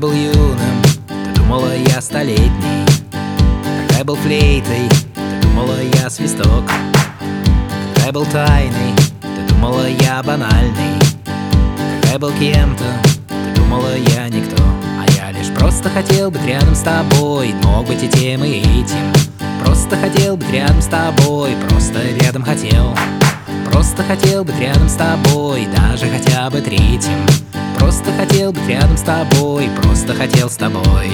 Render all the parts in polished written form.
был юным, ты думала, я столетний. Когда я был флейтой, ты думала, я свисток. Когда я был тайной, ты думала, я банальный. Когда я был кем-то, ты думала, я никто. А я лишь просто хотел быть рядом с тобой. Мог быть и тем, и этим. Просто хотел быть рядом с тобой. Просто рядом хотел. Просто хотел быть рядом с тобой. Даже хотя бы третьим. Просто хотел быть рядом с тобой. Просто хотел с тобой.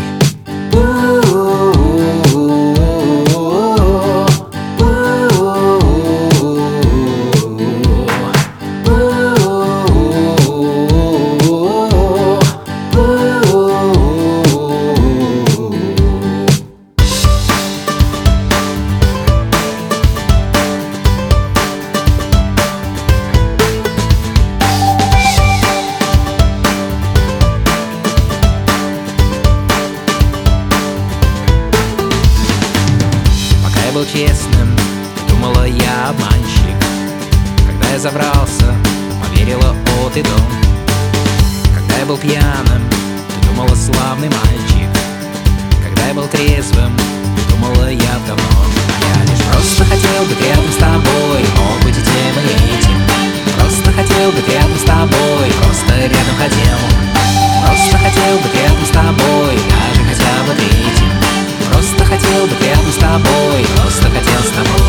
Был честным, ты думала, я обманщик. Когда я заврался, поверила от и до. Когда я был пьяным, ты думала, славный мальчик. Когда я был трезвым, ты думала, я давно. А я лишь просто хотел быть рядом с тобой. Мог быть и тем, и этим. Просто хотел быть рядом с тобой. Просто рядом хотел. Просто хотел быть рядом с тобой. Даже хотя бы третьим. Просто хотел быть рядом с тобой. Просто хотел с тобой.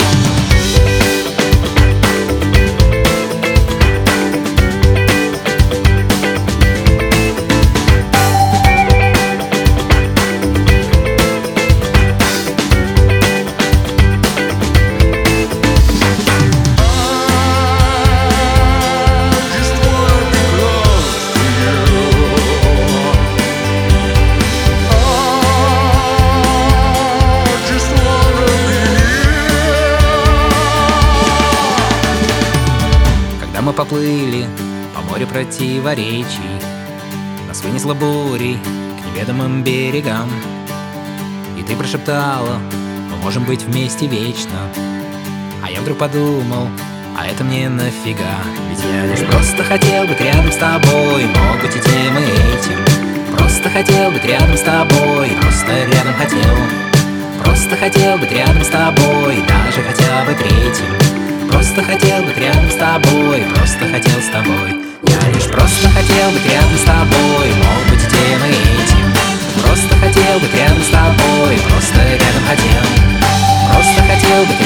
Мы поплыли по морю противоречий. Нас вынесло бурей к неведомым берегам. И ты прошептала: мы можем быть вместе вечно. А я вдруг подумал: а это мне нафига? Ведь я лишь просто хотел быть рядом с тобой. Мог быть и тем, и этим. Просто хотел быть рядом с тобой. Просто рядом хотел. Просто хотел быть рядом с тобой. Даже хотя бы третьим. Просто хотел быть рядом с тобой. Просто хотел с тобой. Я лишь просто хотел быть рядом с тобой. Мог быть и тем, и этим. Просто хотел быть рядом с тобой. Просто рядом хотел. Просто хотел быть